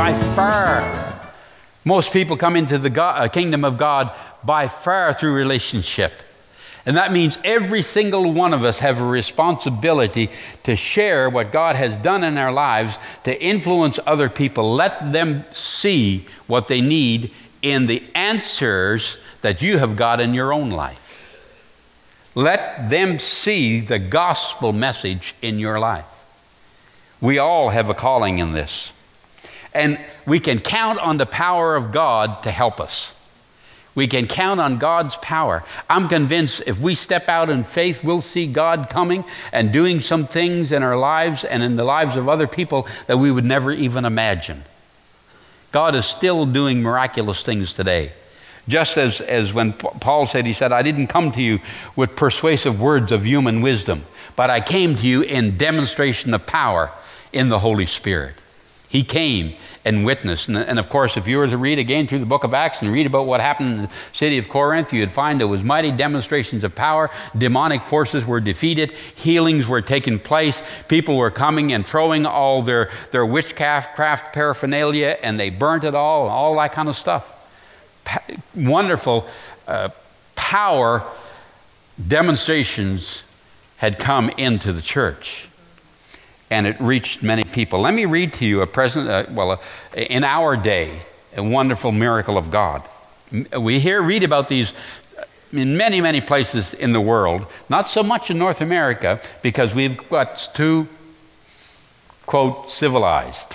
by far. Most people come into the kingdom of God by far through relationship. And that means every single one of us have a responsibility to share what God has done in our lives to influence other people. Let them see what they need in the answers that you have got in your own life. Let them see the gospel message in your life. We all have a calling in this. And we can count on the power of God to help us. We can count on God's power. I'm convinced if we step out in faith, we'll see God coming and doing some things in our lives and in the lives of other people that we would never even imagine. God is still doing miraculous things today. Just as when Paul said, he said, I didn't come to you with persuasive words of human wisdom, but I came to you in demonstration of power in the Holy Spirit. He came and witnessed. And of course, if you were to read again through the book of Acts and read about what happened in the city of Corinth, you'd find there was mighty demonstrations of power. Demonic forces were defeated. Healings were taking place. People were coming and throwing all their witchcraft paraphernalia, and they burnt it all that kind of stuff. Wonderful power demonstrations had come into the church. And it reached many people. Let me read to you in our day, a wonderful miracle of God. We read about these in many, many places in the world. Not so much in North America, because we've got too, quote, civilized.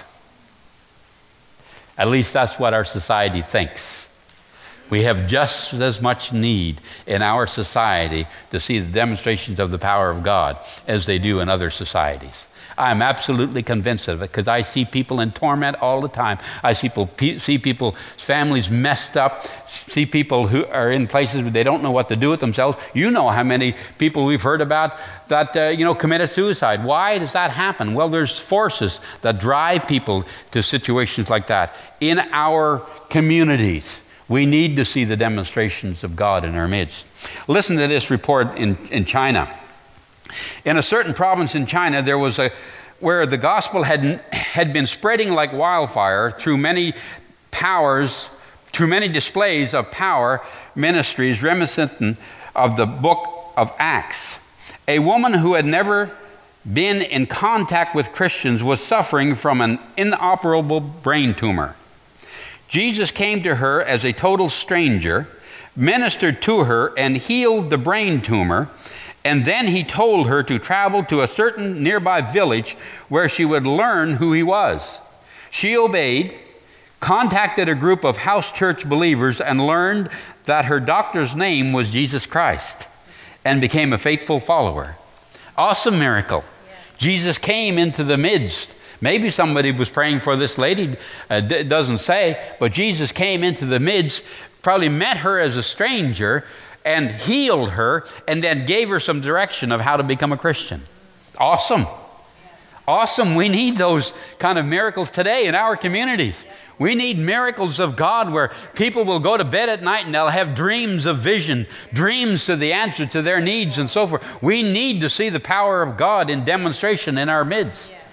At least that's what our society thinks. We have just as much need in our society to see the demonstrations of the power of God as they do in other societies. I'm absolutely convinced of it because I see people in torment all the time. I see people's families messed up, see people who are in places where they don't know what to do with themselves. You know how many people we've heard about that committed suicide. Why does that happen? Well, there's forces that drive people to situations like that. In our communities, we need to see the demonstrations of God in our midst. Listen to this report in China. In a certain province in China, there was where the gospel had been spreading like wildfire through many displays of power ministries reminiscent of the book of Acts. A woman who had never been in contact with Christians was suffering from an inoperable brain tumor. Jesus came to her as a total stranger, ministered to her, and healed the brain tumor. And then he told her to travel to a certain nearby village where she would learn who he was. She obeyed, contacted a group of house church believers, and learned that her doctor's name was Jesus Christ, and became a faithful follower. Awesome miracle. Yes. Jesus came into the midst. Maybe somebody was praying for this lady, it doesn't say, but Jesus came into the midst, probably met her as a stranger, and healed her, and then gave her some direction of how to become a Christian. Awesome. Yes. Awesome. We need those kind of miracles today in our communities. We need miracles of God where people will go to bed at night and they'll have dreams of vision, dreams to the answer to their needs and so forth. We need to see the power of God in demonstration in our midst. Yes.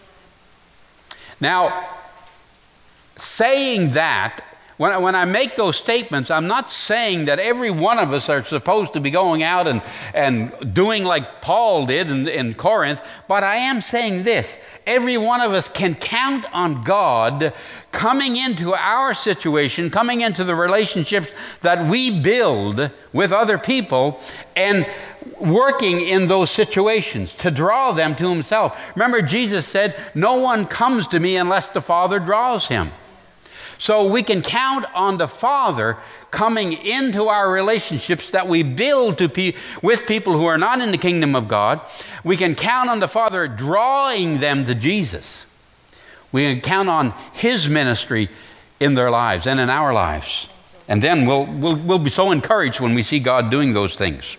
Now, saying that, when I make those statements, I'm not saying that every one of us are supposed to be going out and doing like Paul did in Corinth, but I am saying this. Every one of us can count on God coming into our situation, coming into the relationships that we build with other people, and working in those situations to draw them to himself. Remember, Jesus said, no one comes to me unless the Father draws him. So we can count on the Father coming into our relationships that we build with people who are not in the kingdom of God. We can count on the Father drawing them to Jesus. We can count on his ministry in their lives and in our lives. And then we'll be so encouraged when we see God doing those things.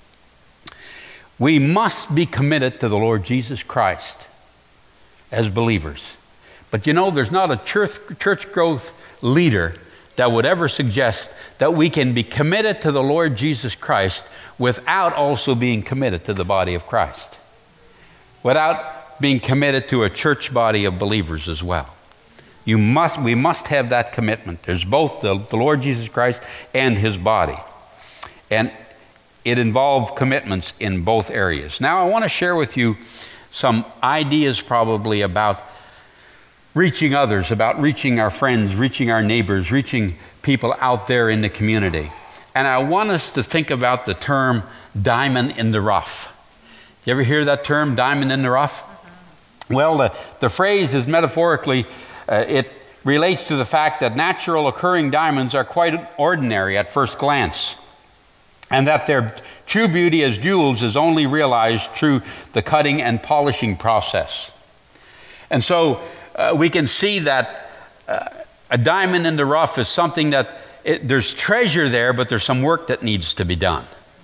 We must be committed to the Lord Jesus Christ as believers. But there's not a church growth leader that would ever suggest that we can be committed to the Lord Jesus Christ without also being committed to the body of Christ, without being committed to a church body of believers as well. We must have that commitment. There's both the Lord Jesus Christ and his body. And it involves commitments in both areas. Now I want to share with you some ideas probably about reaching others, about reaching our friends, reaching our neighbors, reaching people out there in the community. And I want us to think about the term diamond in the rough. You ever hear that term, diamond in the rough? Well, the phrase is metaphorically, it relates to the fact that natural occurring diamonds are quite ordinary at first glance, and that their true beauty as jewels is only realized through the cutting and polishing process. And so we can see that a diamond in the rough is something that there's treasure there, but there's some work that needs to be done.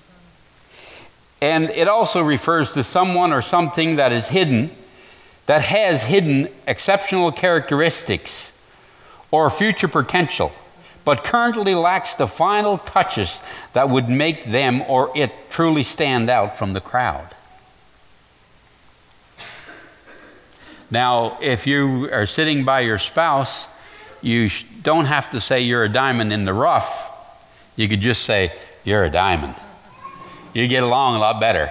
And it also refers to someone or something that is hidden, that has hidden exceptional characteristics or future potential, but currently lacks the final touches that would make them or it truly stand out from the crowd. Now, if you are sitting by your spouse, you don't have to say you're a diamond in the rough. You could just say, you're a diamond. You get along a lot better.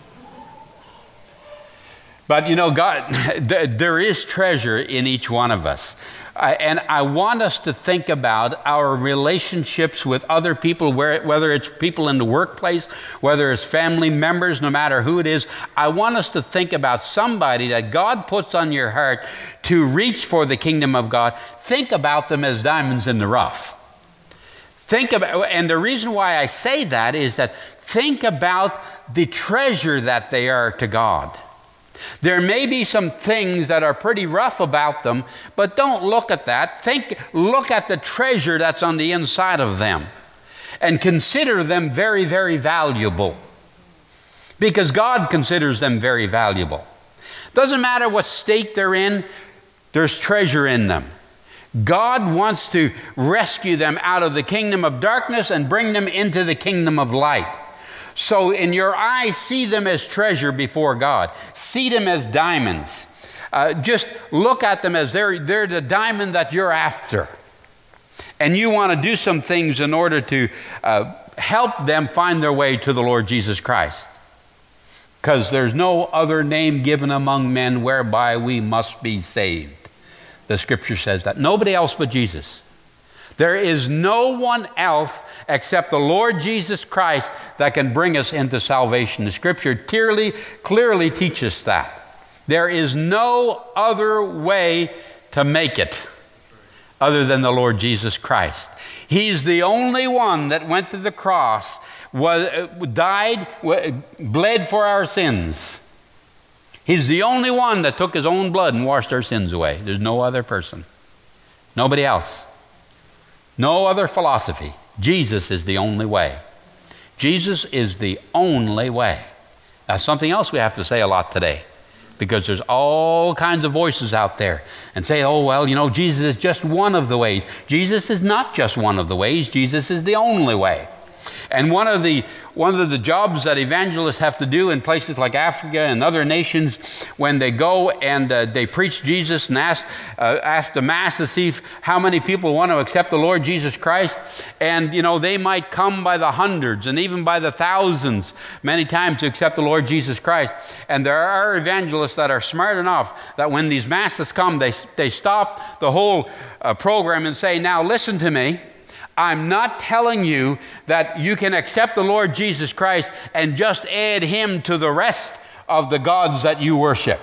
But you know, God, there is treasure in each one of us. And I want us to think about our relationships with other people, whether it's people in the workplace, whether it's family members, no matter who it is. I want us to think about somebody that God puts on your heart to reach for the kingdom of God. Think about them as diamonds in the rough. And the reason why I say that is that think about the treasure that they are to God. There may be some things that are pretty rough about them, but don't look at that. Look at the treasure that's on the inside of them and consider them very, very valuable, because God considers them very valuable. Doesn't matter what state they're in, there's treasure in them. God wants to rescue them out of the kingdom of darkness and bring them into the kingdom of light. So in your eyes, see them as treasure before God. See them as diamonds. Just look at them as they're the diamond that you're after. And you want to do some things in order to help them find their way to the Lord Jesus Christ. Because there's no other name given among men whereby we must be saved. The scripture says that. Nobody else but Jesus. There is no one else except the Lord Jesus Christ that can bring us into salvation. The scripture clearly teaches that. There is no other way to make it other than the Lord Jesus Christ. He's the only one that went to the cross, died, bled for our sins. He's the only one that took his own blood and washed our sins away. There's no other person. Nobody else. No other philosophy. Jesus is the only way. Jesus is the only way. That's something else we have to say a lot today, because there's all kinds of voices out there and say, oh, well, you know, Jesus is just one of the ways. Jesus is not just one of the ways. Jesus is the only way. And one of the jobs that evangelists have to do in places like Africa and other nations, when they go and they preach Jesus and ask the mass to see how many people want to accept the Lord Jesus Christ, and you know, they might come by the hundreds and even by the thousands many times to accept the Lord Jesus Christ. And there are evangelists that are smart enough that when these masses come, they stop the whole program and say, now listen to me. I'm not telling you that you can accept the Lord Jesus Christ and just add him to the rest of the gods that you worship.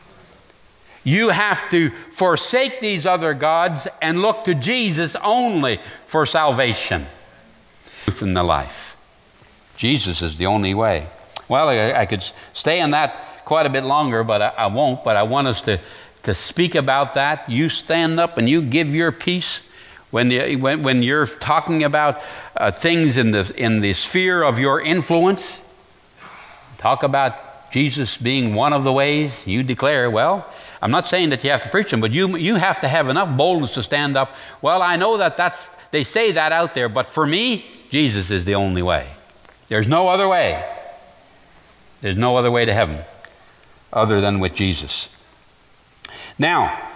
You have to forsake these other gods and look to Jesus only for salvation. Truth in the life. Jesus is the only way. Well, I could stay on that quite a bit longer, but I won't. But I want us to speak about that. You stand up and you give your piece. When you're talking about things in the sphere of your influence, talk about Jesus being one of the ways. You declare, well, I'm not saying that you have to preach them, but you have to have enough boldness to stand up. Well, I know they say that out there, but for me, Jesus is the only way. There's no other way. There's no other way to heaven other than with Jesus. Now,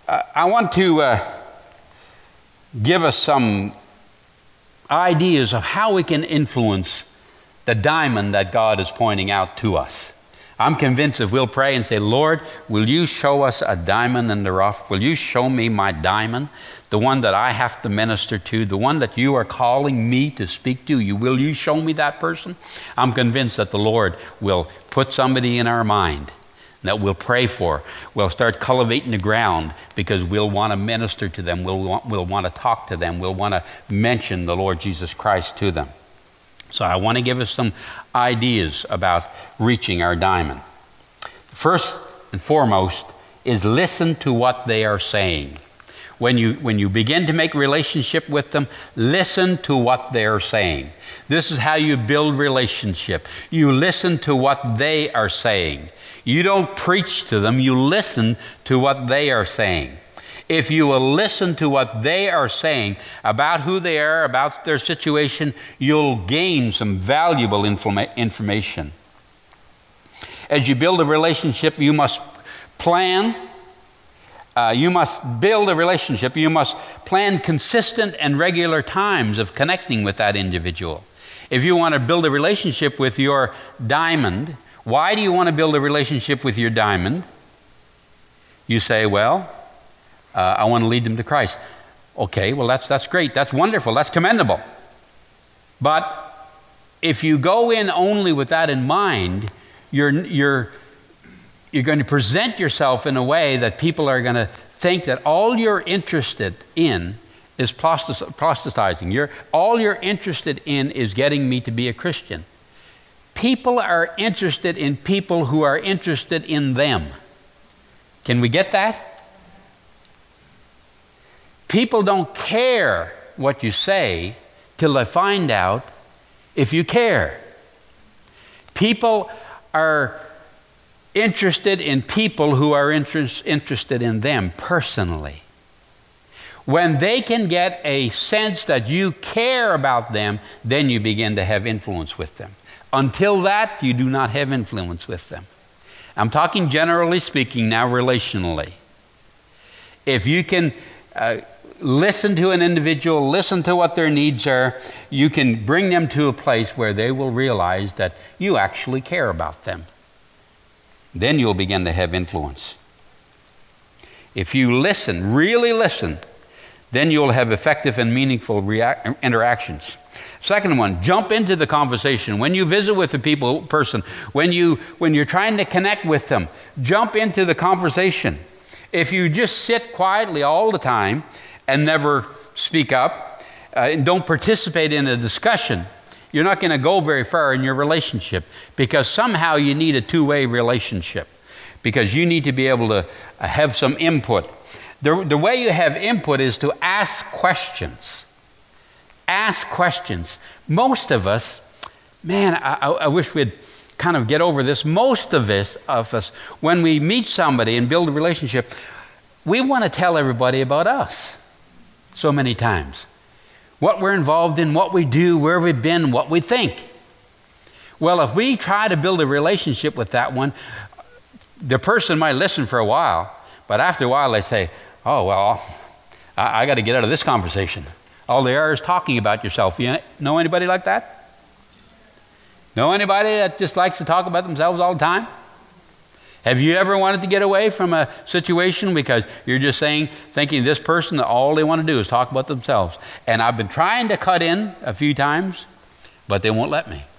I want to give us some ideas of how we can influence the diamond that God is pointing out to us. I'm convinced if we'll pray and say, Lord, will you show us a diamond in the rough? Will you show me my diamond, the one that I have to minister to, the one that you are calling me to speak to? Will you show me that person? I'm convinced that the Lord will put somebody in our mind that we'll pray for. We'll start cultivating the ground because we'll want to minister to them. We'll want to talk to them. We'll want to mention the Lord Jesus Christ to them. So I want to give us some ideas about reaching our diamond. First and foremost is listen to what they are saying. When you begin to make relationship with them, listen to what they are saying. This is how you build relationship. You listen to what they are saying. You don't preach to them, you listen to what they are saying. If you will listen to what they are saying about who they are, about their situation, you'll gain some valuable information. As you build a relationship, you must plan. You must build a relationship. You must plan consistent and regular times of connecting with that individual. If you want to build a relationship with your diamond, why do you want to build a relationship with your diamond? You say, well, I want to lead them to Christ. Okay, well, that's great. That's wonderful. That's commendable. But if you go in only with that in mind, you're going to present yourself in a way that people are going to think that all you're interested in is proselytizing. All you're interested in is getting me to be a Christian. People are interested in people who are interested in them. Can we get that? People don't care what you say till they find out if you care. People are interested in people who are interested in them personally. When they can get a sense that you care about them, then you begin to have influence with them. Until that, you do not have influence with them. I'm talking generally speaking now, relationally. If you can listen to an individual, listen to what their needs are, you can bring them to a place where they will realize that you actually care about them. Then you'll begin to have influence. If you listen, really listen, then you'll have effective and meaningful interactions. Second one, jump into the conversation. When you visit with a person, when you're trying to connect with them, jump into the conversation. If you just sit quietly all the time and never speak up and don't participate in a discussion, you're not going to go very far in your relationship, because somehow you need a two-way relationship, because you need to be able to have some input. The way you have input is to ask questions. Ask questions. Most of us, man, I wish we'd kind of get over this. Most of us, when we meet somebody and build a relationship, we want to tell everybody about us so many times. What we're involved in, what we do, where we've been, what we think. Well, if we try to build a relationship with that one, the person might listen for a while, but after a while they say, oh, well, I got to get out of this conversation. All they are is talking about yourself. You know anybody like that? Know anybody that just likes to talk about themselves all the time? Have you ever wanted to get away from a situation because you're just thinking this person, all they want to do is talk about themselves? And I've been trying to cut in a few times, but they won't let me.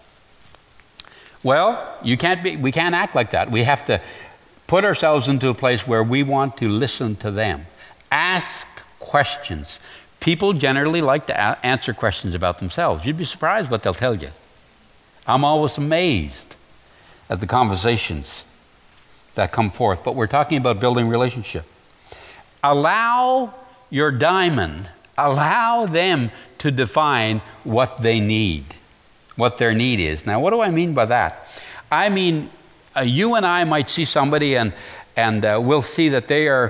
Well, we can't act like that. We have to put ourselves into a place where we want to listen to them. Ask questions. People generally like to answer questions about themselves. You'd be surprised what they'll tell you. I'm always amazed at the conversations that come forth. But we're talking about building relationship. Allow your diamond, allow them to define what they need, what their need is. Now, what do I mean by that? I mean, you and I might see somebody and we'll see that they're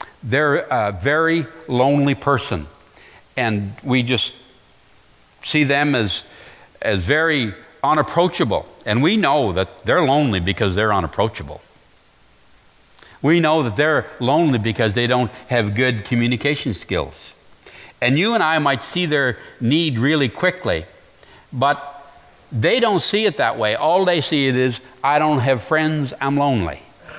a very lonely person. And we just see them as very unapproachable. And we know that they're lonely because they're unapproachable. We know that they're lonely because they don't have good communication skills. And you and I might see their need really quickly, but they don't see it that way. All they see it is, I don't have friends, I'm lonely.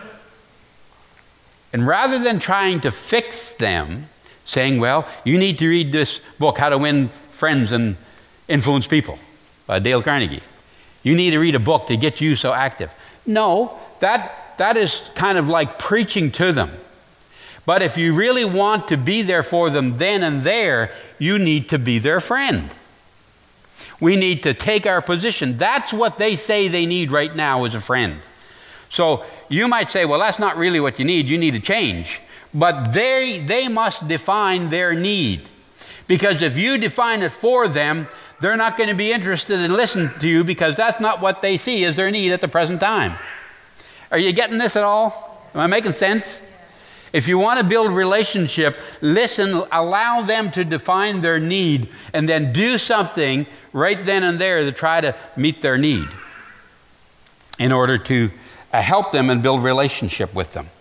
And rather than trying to fix them, saying, well, you need to read this book, How to Win Friends and Influence People, by Dale Carnegie. You need to read a book to get you so active. No, that is kind of like preaching to them. But if you really want to be there for them then and there, you need to be their friend. We need to take our position. That's what they say they need right now, is a friend. So you might say, well, that's not really what you need a change. But they must define their need. Because if you define it for them, they're not going to be interested in listening to you, because that's not what they see as their need at the present time. Are you getting this at all? Am I making sense? If you want to build relationship, listen, allow them to define their need, and then do something right then and there to try to meet their need in order to help them and build relationship with them.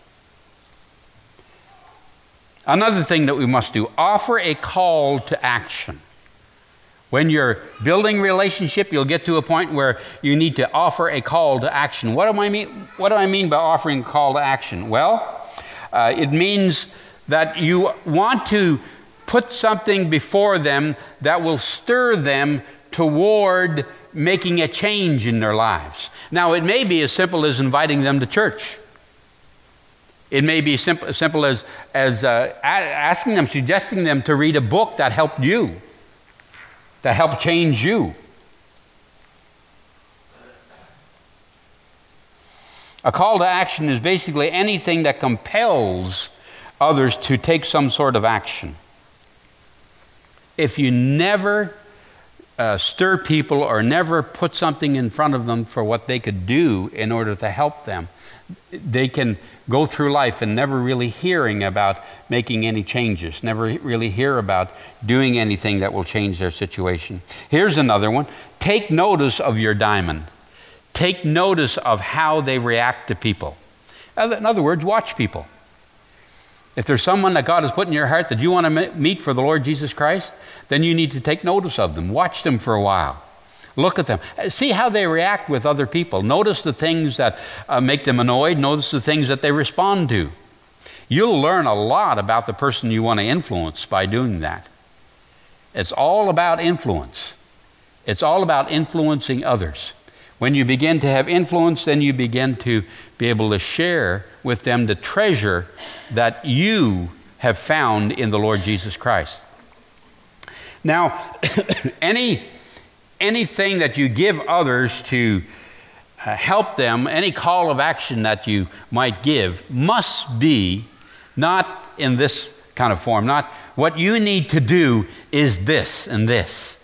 Another thing that we must do, offer a call to action. When you're building relationship, you'll get to a point where you need to offer a call to action. What do I mean by offering a call to action? Well, it means that you want to put something before them that will stir them toward making a change in their lives. Now, it may be as simple as inviting them to church. It may be simple as asking them, suggesting them to read a book that helped you, that helped change you. A call to action is basically anything that compels others to take some sort of action. If you never stir people or never put something in front of them for what they could do in order to help them, they can go through life and never really hearing about making any changes, never really hear about doing anything that will change their situation. Here's another one. Take notice of your diamond. Take notice of how they react to people. In other words, watch people. If there's someone that God has put in your heart that you want to meet for the Lord Jesus Christ, then you need to take notice of them. Watch them for a while. Look at them. See how they react with other people. Notice the things that make them annoyed. Notice the things that they respond to. You'll learn a lot about the person you want to influence by doing that. It's all about influence. It's all about influencing others. When you begin to have influence, then you begin to be able to share with them the treasure that you have found in the Lord Jesus Christ. Now, anything that you give others to help them, any call of action that you might give, must be not in this kind of form. Not what you need to do is this and this.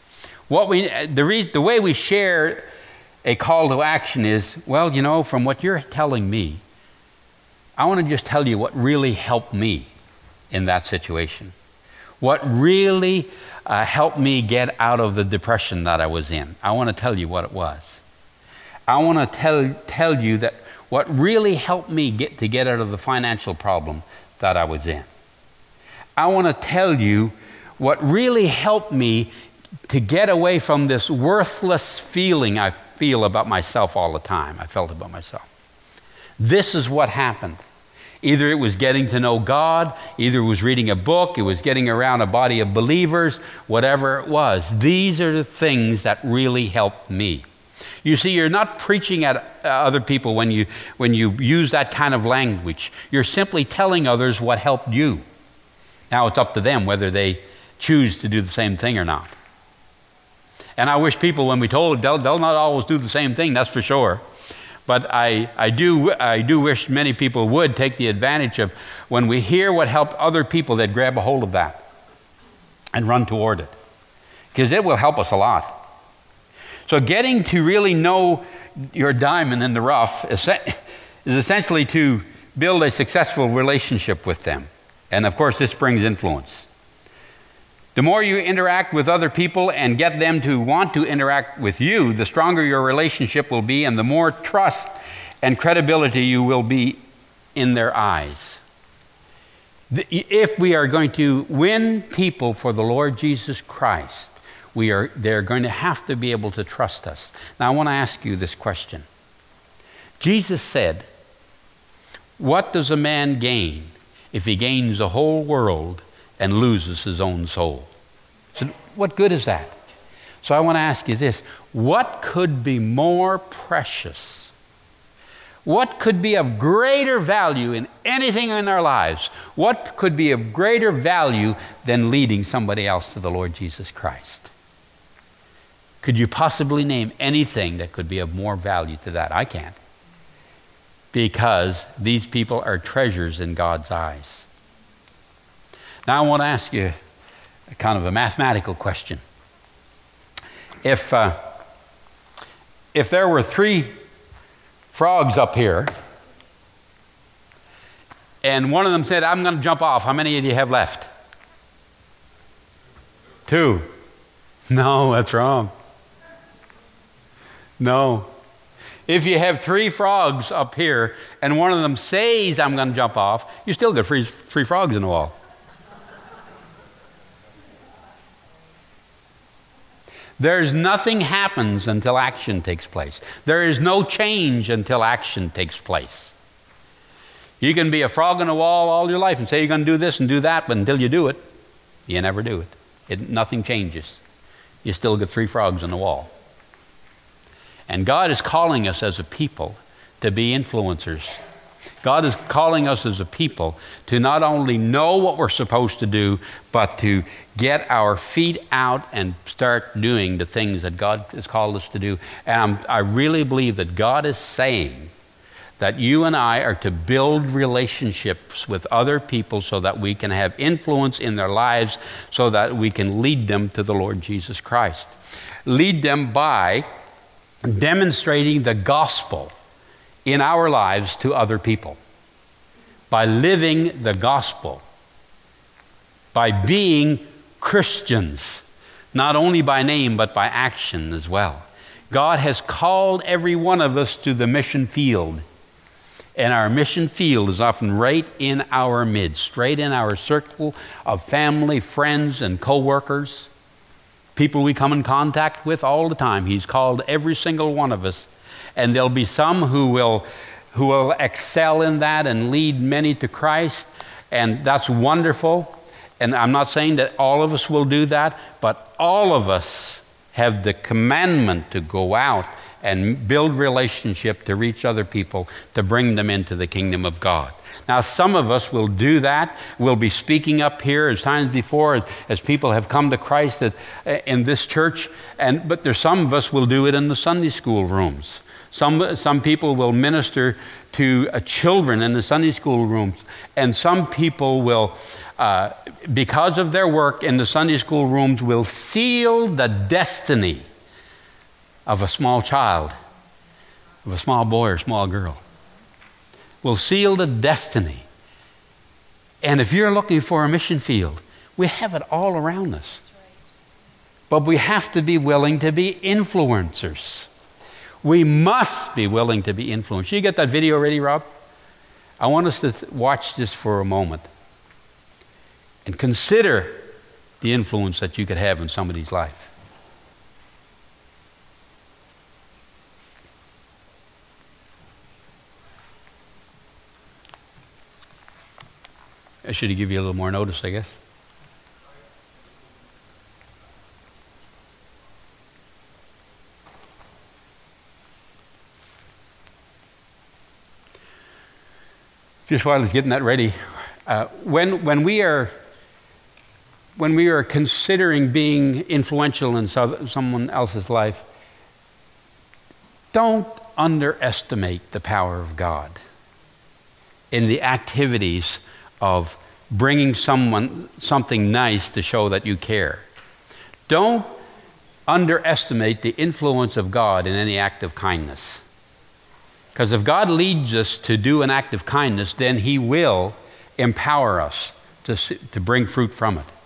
The way we share a call to action is, well, you know, from what you're telling me, I want to just tell you what really helped me in that situation. What really helped me get out of the depression that I was in. I want to tell you what it was. I want to tell you that what really helped me get out of the financial problem that I was in. I want to tell you what really helped me to get away from this worthless feeling I feel about myself all the time. I felt about myself. This is what happened. Either it was getting to know God, either it was reading a book, it was getting around a body of believers, whatever it was. These are the things that really helped me. You see, you're not preaching at other people when you use that kind of language. You're simply telling others what helped you. Now it's up to them whether they choose to do the same thing or not. And I wish people, when we told, they'll not always do the same thing, that's for sure. But I do wish many people would take the advantage of, when we hear what helped other people, they'd grab a hold of that and run toward it. Because it will help us a lot. So getting to really know your diamond in the rough is essentially to build a successful relationship with them. And of course, this brings influence. The more you interact with other people and get them to want to interact with you, the stronger your relationship will be, and the more trust and credibility you will be in their eyes. If we are going to win people for the Lord Jesus Christ, they're going to have to be able to trust us. Now, I want to ask you this question. Jesus said, "What does a man gain if he gains the whole world and loses his own soul?" So what good is that? So I want to ask you this. What could be more precious? What could be of greater value in anything in our lives? What could be of greater value than leading somebody else to the Lord Jesus Christ? Could you possibly name anything that could be of more value to that? I can't. Because these people are treasures in God's eyes. Now I want to ask you a kind of a mathematical question. If there were 3 frogs up here, and one of them said, "I'm going to jump off," how many do you have left? 2. No, that's wrong. No. If you have 3 frogs up here, and one of them says, "I'm going to jump off," you still got 3 frogs in the wall. There's nothing happens until action takes place. There is no change until action takes place. You can be a frog in a wall all your life and say you're going to do this and do that, but until you do it, you never do it. Nothing changes. You still get 3 frogs in the wall. And God is calling us as a people to be influencers. God is calling us as a people to not only know what we're supposed to do, but to get our feet out and start doing the things that God has called us to do. And I really believe that God is saying that you and I are to build relationships with other people so that we can have influence in their lives, so that we can lead them to the Lord Jesus Christ. Lead them by demonstrating the gospel in our lives to other people, by living the gospel, by being Christians, not only by name but by action as well. God has called every one of us to the mission field, and our mission field is often right in our midst, right in our circle of family, friends, and co-workers, people we come in contact with all the time. He's called every single one of us. And there'll be some who will excel in that and lead many to Christ, and that's wonderful. And I'm not saying that all of us will do that, but all of us have the commandment to go out and build relationship to reach other people, to bring them into the kingdom of God. Now, some of us will do that. We'll be speaking up here as times before, as people have come to Christ in this church. But there's some of us will do it in the Sunday school rooms. Some people will minister to children in the Sunday school rooms. And some people will, because of their work in the Sunday school rooms, will seal the destiny of a small child, of a small boy or small girl. Will seal the destiny. And if you're looking for a mission field, we have it all around us. But we have to be willing to be influencers. We must be willing to be influenced. You get that video ready, Rob? I want us to watch this for a moment and consider the influence that you could have in somebody's life. I should give you a little more notice, I guess. Just while I was getting that ready, when we are considering being influential in someone else's life, don't underestimate the power of God in the activities of bringing someone something nice to show that you care. Don't underestimate the influence of God in any act of kindness. Because if God leads us to do an act of kindness, then He will empower us to bring fruit from it.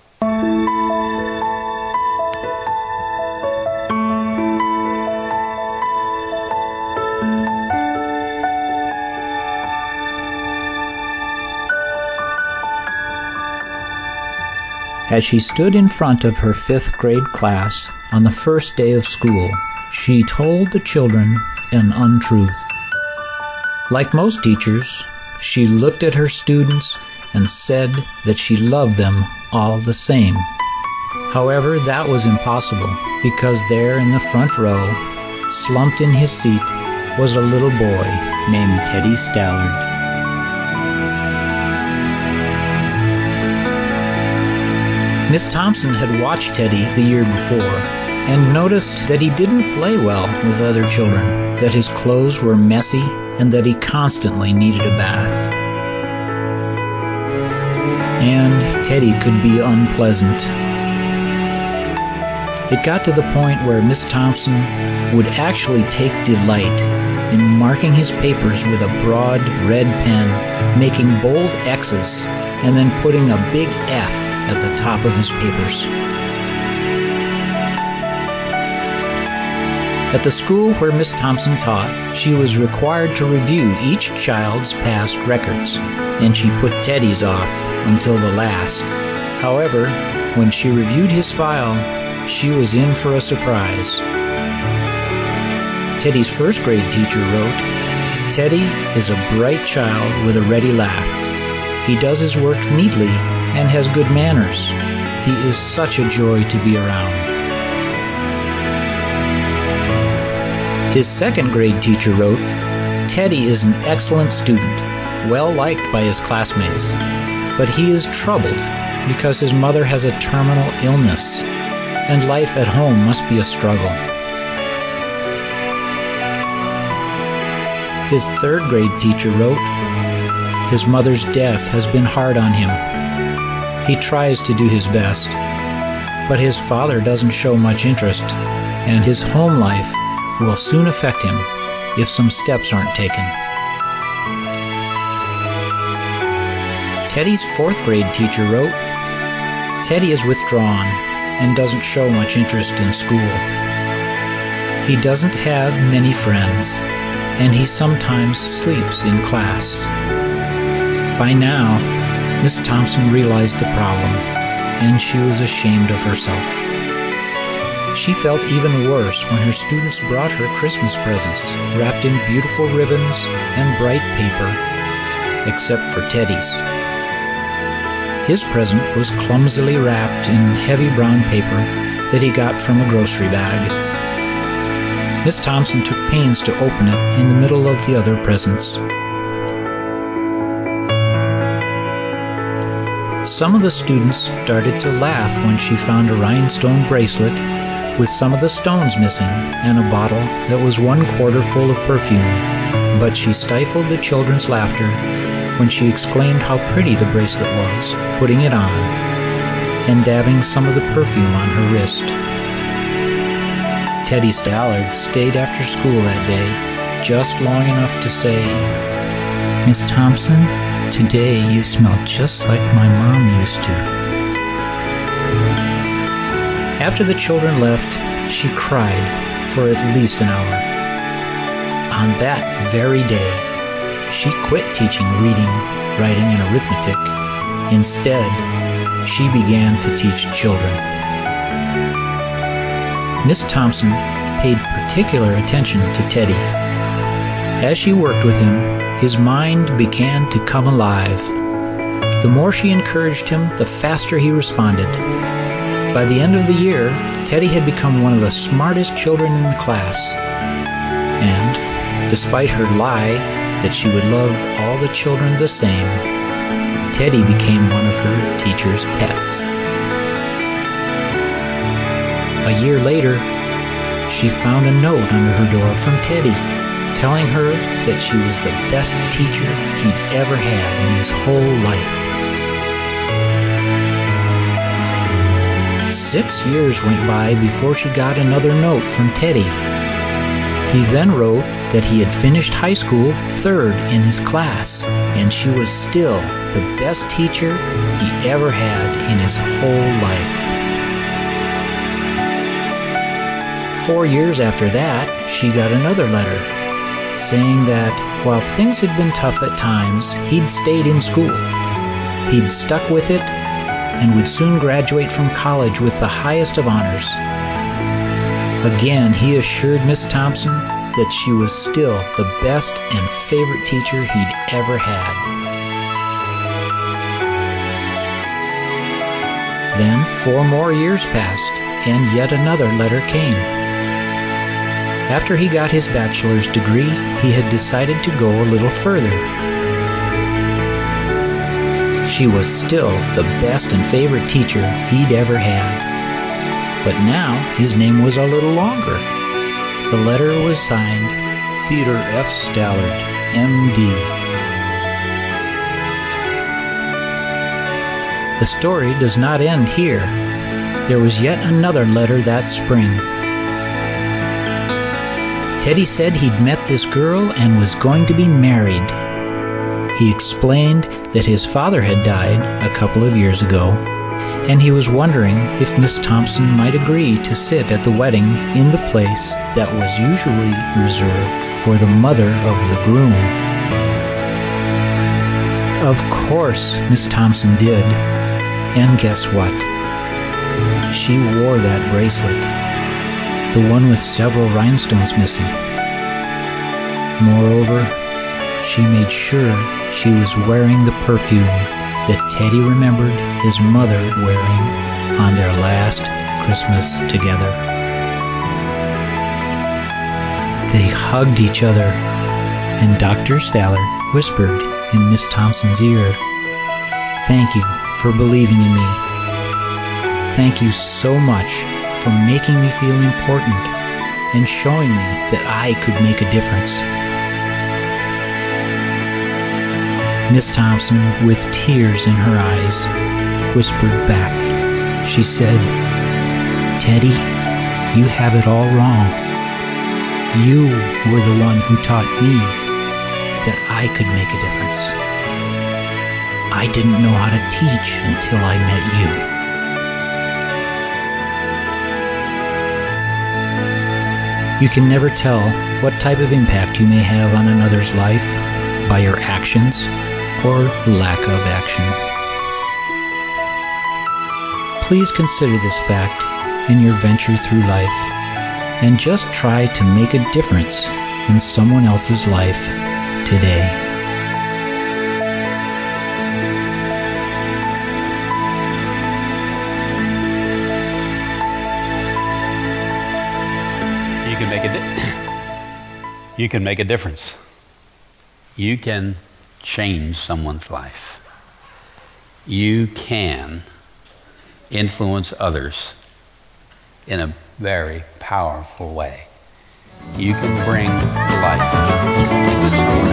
As she stood in front of her 5th grade class on the first day of school, she told the children an untruth. Like most teachers, she looked at her students and said that she loved them all the same. However, that was impossible, because there in the front row, slumped in his seat, was a little boy named Teddy Stallard. Miss Thompson had watched Teddy the year before and noticed that he didn't play well with other children, that his clothes were messy, and that he constantly needed a bath. And Teddy could be unpleasant. It got to the point where Miss Thompson would actually take delight in marking his papers with a broad red pen, making bold X's, and then putting a big F at the top of his papers. At the school where Miss Thompson taught, she was required to review each child's past records, and she put Teddy's off until the last. However, when she reviewed his file, she was in for a surprise. Teddy's 1st grade teacher wrote, "Teddy is a bright child with a ready laugh. He does his work neatly and has good manners. He is such a joy to be around." His 2nd grade teacher wrote, "Teddy is an excellent student, well liked by his classmates, but he is troubled because his mother has a terminal illness, and life at home must be a struggle." His 3rd grade teacher wrote, "His mother's death has been hard on him. He tries to do his best, but his father doesn't show much interest, and his home life will soon affect him if some steps aren't taken." Teddy's 4th grade teacher wrote, "Teddy is withdrawn and doesn't show much interest in school. He doesn't have many friends, and he sometimes sleeps in class." By now, Miss Thompson realized the problem, and she was ashamed of herself. She felt even worse when her students brought her Christmas presents, wrapped in beautiful ribbons and bright paper, except for Teddy's. His present was clumsily wrapped in heavy brown paper that he got from a grocery bag. Miss Thompson took pains to open it in the middle of the other presents. Some of the students started to laugh when she found a rhinestone bracelet with some of the stones missing and a bottle that was 1/4 full of perfume, but she stifled the children's laughter when she exclaimed how pretty the bracelet was, putting it on and dabbing some of the perfume on her wrist. Teddy Stallard stayed after school that day, just long enough to say, "Miss Thompson, today you smell just like my mom used to." After the children left, she cried for at least an hour. On that very day, she quit teaching reading, writing, and arithmetic. Instead, she began to teach children. Miss Thompson paid particular attention to Teddy. As she worked with him, his mind began to come alive. The more she encouraged him, the faster he responded. By the end of the year, Teddy had become one of the smartest children in the class. And, despite her lie that she would love all the children the same, Teddy became one of her teacher's pets. A year later, she found a note under her door from Teddy, telling her that she was the best teacher he'd ever had in his whole life. 6 years went by before she got another note from Teddy. He then wrote that he had finished high school 3rd in his class, and she was still the best teacher he ever had in his whole life. 4 years after that, she got another letter, saying that while things had been tough at times, he'd stayed in school. He'd stuck with it, and would soon graduate from college with the highest of honors. Again, he assured Miss Thompson that she was still the best and favorite teacher he'd ever had. Then 4 more years passed, and yet another letter came. After he got his bachelor's degree, he had decided to go a little further. She was still the best and favorite teacher he'd ever had. But now his name was a little longer. The letter was signed Theodore F. Stallard, M.D. The story does not end here. There was yet another letter that spring. Teddy said he'd met this girl and was going to be married. He explained that his father had died a couple of years ago, and he was wondering if Miss Thompson might agree to sit at the wedding in the place that was usually reserved for the mother of the groom. Of course, Miss Thompson did, and guess what? She wore that bracelet, the one with several rhinestones missing. Moreover, she made sure she was wearing the perfume that Teddy remembered his mother wearing on their last Christmas together. They hugged each other, and Dr. Stallard whispered in Miss Thompson's ear, "Thank you for believing in me. Thank you so much for making me feel important and showing me that I could make a difference." Miss Thompson, with tears in her eyes, whispered back. She said, "Teddy, you have it all wrong. You were the one who taught me that I could make a difference. I didn't know how to teach until I met you." You can never tell what type of impact you may have on another's life by your actions or lack of action. Please consider this fact in your venture through life, and just try to make a difference in someone else's life today. You can make a difference. You can change someone's life. You can influence others in a very powerful way. You can bring life to someone